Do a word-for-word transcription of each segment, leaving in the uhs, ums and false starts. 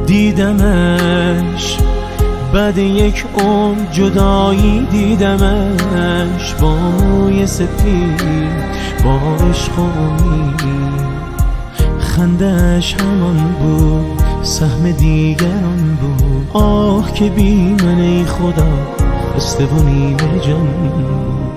دیدمش بعد یک عمر جدایی، دیدمش با موی سپید، با عشق و امید. خنده‌اش همان بود، سهم دیگران بود. آه که بی من ای خدا خسته و نیمه جان بود.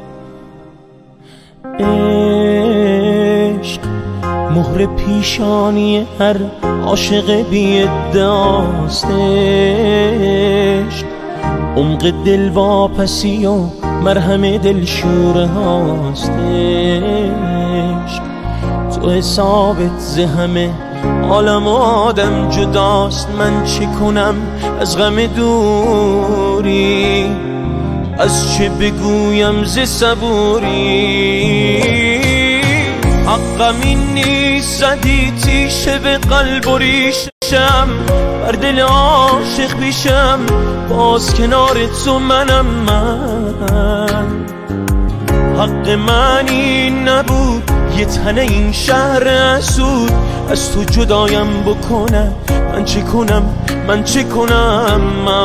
عشق مهر پیشانی هر عاشق بی ادعاست. عشق عمق دل واپسی و مرهم دلشوره هاست. عشق تو حسابت ز همه عالم و آدم جداست. من چه کنم از غم دوری، از چه بگویم ز صبوری. حقم این نیست زدی تیشه به قلب و ریشم، بر دل عاشق پیشم باز کنار تو منم من. حق من این نبود یه تنه این شهر اسود از تو جدایم بکنم. من چه کنم من چه کنم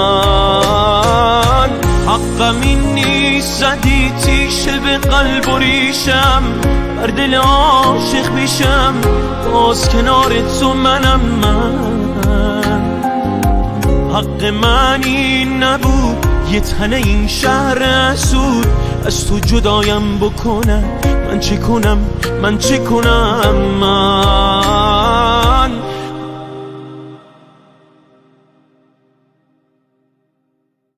من. حقم این نیست زدی تیشه به قلب و ریشم، بر دل عاشق پیشم باز کنار تو منم من. حق من این نبود یه تنه این شهر اسود از تو جدایم بکنم. من چه کنم من چه کنم من.